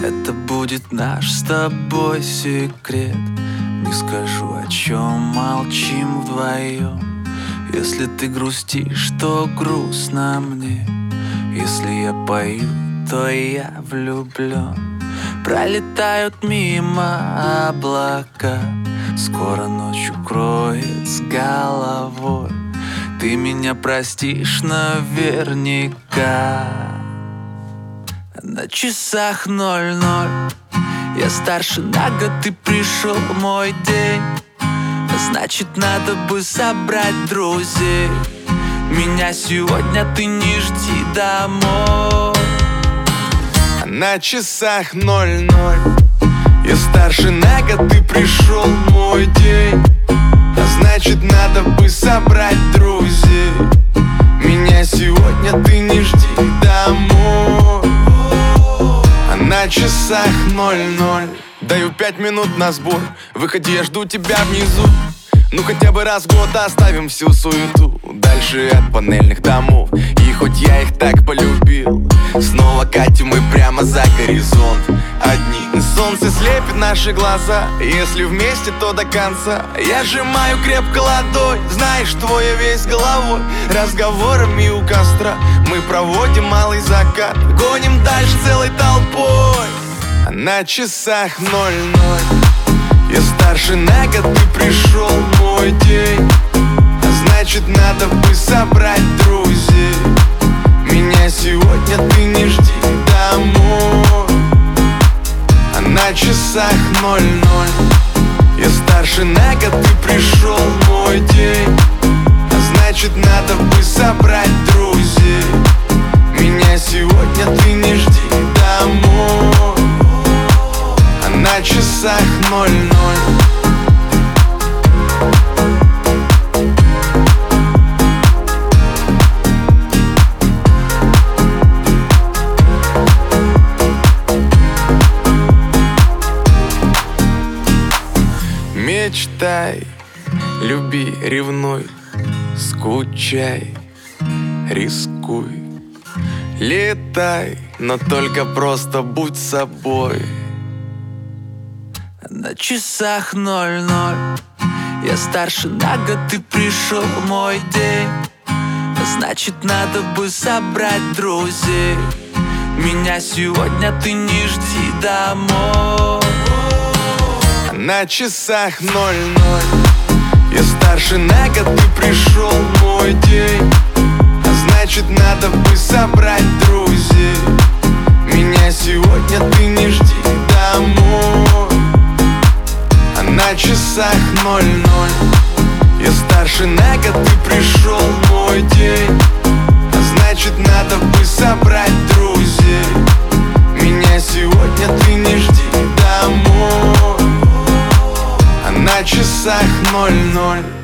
Это будет наш с тобой секрет. Не скажу, о чем молчим вдвоем. Если ты грустишь, то грустно мне. Если я пою, то я влюблен. Пролетают мимо облака, скоро ночь укроет с головой. Ты меня простишь наверняка. На часах 00. Я старше на год, ты пришел мой день. Значит, надо бы собрать друзей. Меня сегодня ты не жди домой. На часах 00. Я старше на год, ты пришел мой день. Значит, надо бы собрать друзей. Меня сегодня ты не жди домой. На часах 00. Даю 5 минут на сбор. Выходи, я жду тебя внизу. Ну хотя бы раз в год оставим всю суету дальше от панельных домов. И хоть я их так полюбил, снова катим мы прямо за горизонт. Одни солнце слепит наши глаза. Если вместе, то до конца. Я сжимаю крепко ладонь, знаешь, твоя весь головой. Разговорами у костра мы проводим малый закат. Гоним дальше целой толпой. На часах 00. Я старше на год, ты пришел мой день. Значит, надо бы собрать друзей. Меня сегодня ты не жди домой. На часах 00. Я старше на год, ты пришел мой день. Значит, надо бы собрать друзей. Меня сегодня ты не жди домой. На часах 00. Мечтай, люби, ревнуй, скучай, рискуй, летай, но только просто будь собой. На часах 00. Я старше на год, ты пришел мой день. Значит, надо бы собрать друзей. Меня сегодня ты не жди домой. На часах 00. Я старше на год, ты пришел мой день. Значит, надо бы собрать друзей. Меня сегодня ты не жди домой. На часах 00. Я старше на год, ты пришел мой день. Значит, надо бы собрать друзей. Меня сегодня ты не жди домой. На часах 00.